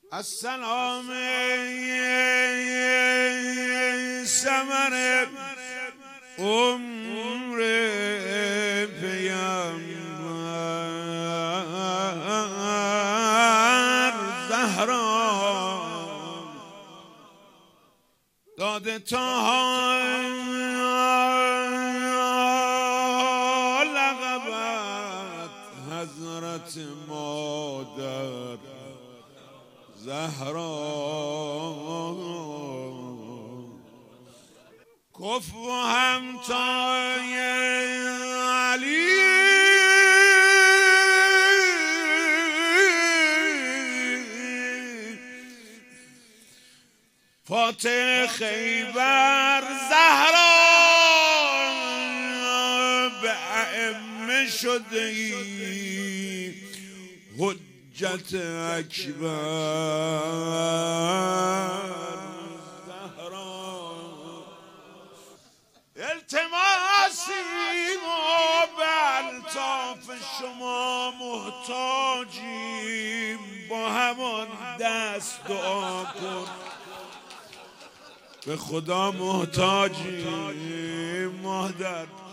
السلام ثمر عمر پیامبر زهرا داده تا لقبت حضرت مادر زهرا کفو همتای علی فاتح خیبر زهرا به ائمه شده ای حجت اکبر زهرا التماسی ما به الطاف شما محتاجیم با همان دست دعا کن به خدا محتاجیم مادر